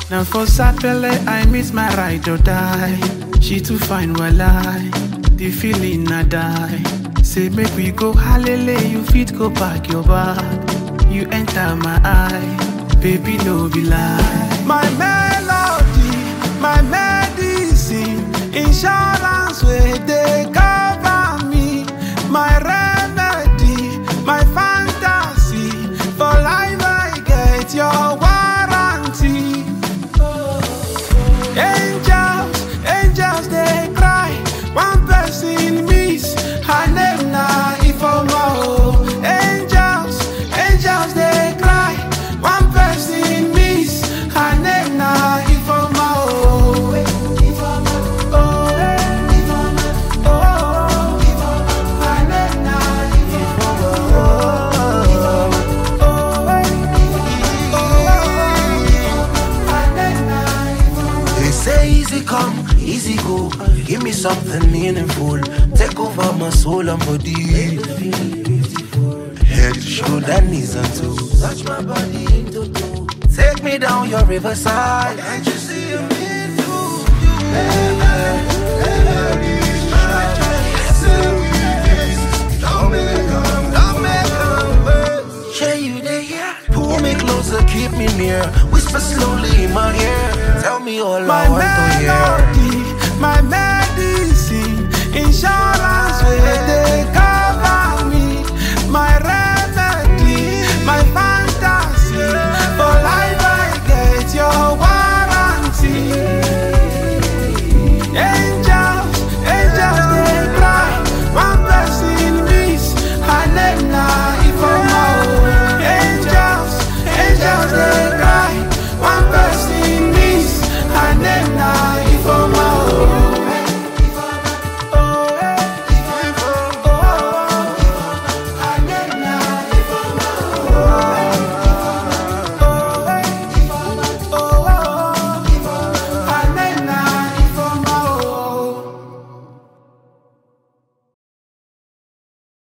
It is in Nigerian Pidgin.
Now for Sapele, I miss my ride or die. She too fine, while the feeling I die. Say make we go hallelujah, you fit go back your bag. You enter my eye, baby no be lie. My melody, my medicine, insurance where they cover me. My remedy, my fantasy, for life I get your warranty. Angels they cry, one person miss, her name na Ifoma. Angels they cry, one person miss, her name na Ifoma. They say easy come, easy go. Give me something meaningful. Take over my soul and body. Head, shoulder, knees and toes. Touch my body into two. Take me down your riverside. Can't you see I'm into you? Don't make them share you there. Pull me closer, keep me near. Whisper slowly in my ear. Tell me all I want to hear.